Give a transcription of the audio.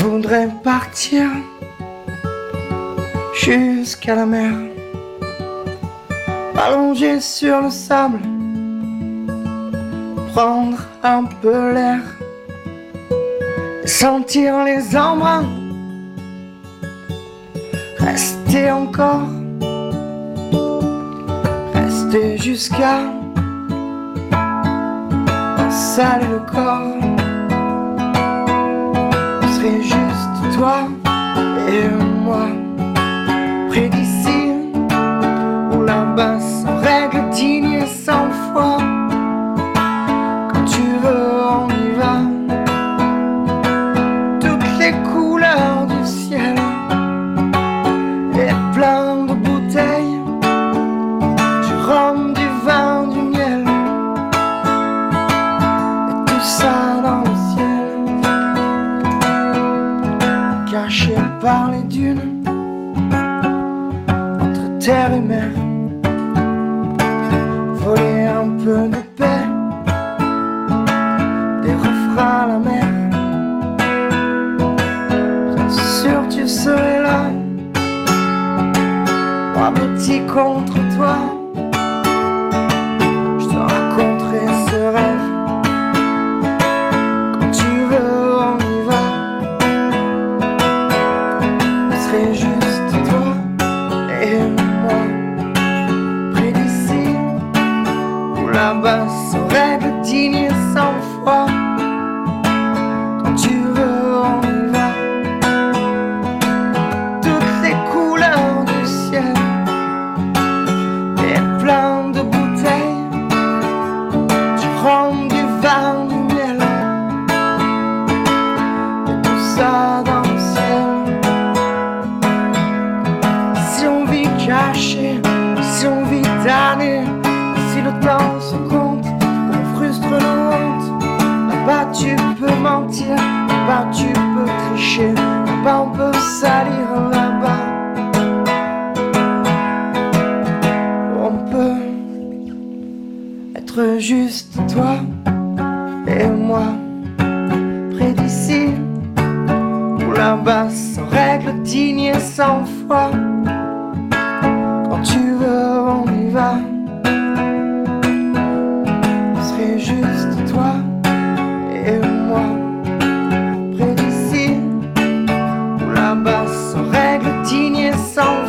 voudrais partir jusqu'à la mer, allongé sur le sable, prendre un peu l'air, sentir les embruns, rester encore, rester jusqu'à saler le corps. Ce serait juste toi et moi, près d'ici ou là-bas, sans règle, digne et sans foi. Quand tu veux, on y va. Toutes les couleurs du ciel et plein de bouteilles, du rhum, du vin, du miel, et tout ça dans le ciel, caché par les dunes, entre terre et mer, voler un peu de paix, des refrains à la mer. Bien sûr tu serais là, moi petit contre toi, je te raconterai ce rêve. Quand tu veux, on y va. Ce serait juste toi et moi, près d'ici ou là-bas, sans règle, digne et sans foi. Quand tu veux, on y va. Toutes les couleurs du ciel et plein de bouteilles, du rhum, du vin, du miel, et tout ça dans le ciel. Si on vit caché, si on vit damné, si le temps se compte, on frustre nos hontes. Là-bas tu peux mentir, là-bas tu peux tricher, là-bas on peut salir, là-bas on peut être juste toi et moi, près d'ici ou là-bas, sans règle, digne et sans foi. Quand tu veux, on y va. Ce serait juste toi et moi, près d'ici ou là-bas, sans règle, digne et sans